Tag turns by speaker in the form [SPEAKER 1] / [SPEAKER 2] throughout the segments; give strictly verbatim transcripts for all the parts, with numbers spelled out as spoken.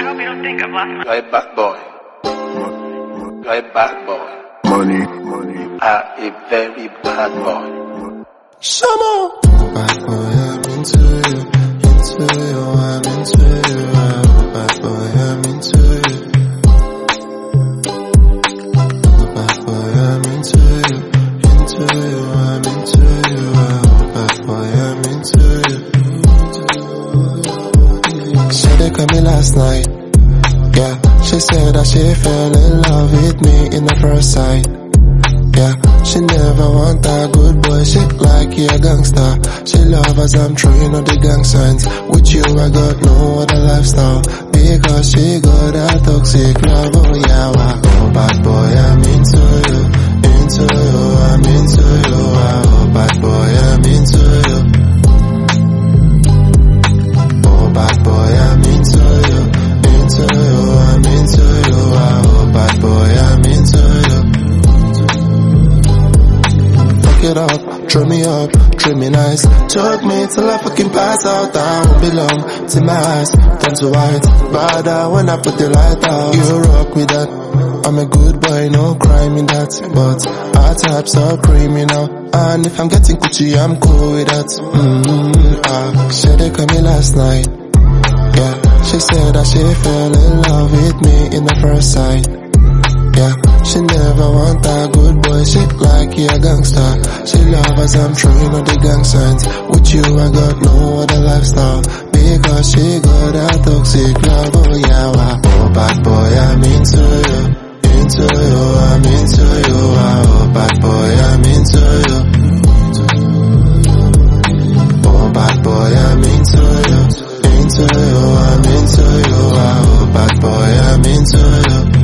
[SPEAKER 1] hope you don't think I've lost my...
[SPEAKER 2] You're a bad boy. You're a bad boy.
[SPEAKER 3] Money, money.
[SPEAKER 2] You are a very bad boy.
[SPEAKER 3] Shamo!
[SPEAKER 4] Bad boy, I'm into you, into you, I'm into you. Bad boy, I'm into you. Bad boy, I'm into you, into you, I'm into you. Bad boy, I'm into you. She did call me last night. Yeah, she said that she fell in love with me in the first sight. Yeah, she never want a good boy shit like you a gangster. She love as I'm throwing all the gang signs. With you I got no other lifestyle, because she got a toxic love. Oh yeah, wow. Oh bad boy, I'm into you, into you, I'm into you. Oh bad boy, I'm into you. Oh bad boy, I'm into you, into you, I'm into you. Oh bad boy, I'm into you. It up, throw me up, treat me nice. Choke me till I fucking pass out. I won't belong to my eyes, turn to white. Bad when I put the light out. You rock with that. I'm a good boy, no crime in that. But our types are criminal, and if I'm getting Gucci, I'm cool with that. Mm-hmm, ah, she did call me last night. Yeah, she said that she fell in love with me in the first sight. Yeah, she never want a good boy shit like you a gangster. She love as I'm throwing all the gang signs. With you I got no other lifestyle, because she got a toxic love. Oh yeah, wow. Oh bad boy, I'm into you, into you, I'm into you. Oh bad boy, I'm into you. Oh bad boy, I'm into you, into you, I'm into you. Oh bad boy, I'm into you.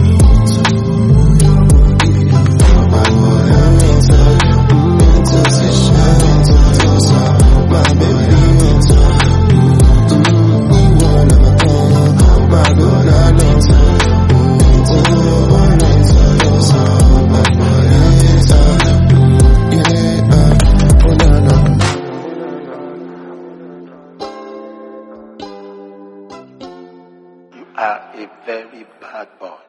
[SPEAKER 2] You are a very bad boy.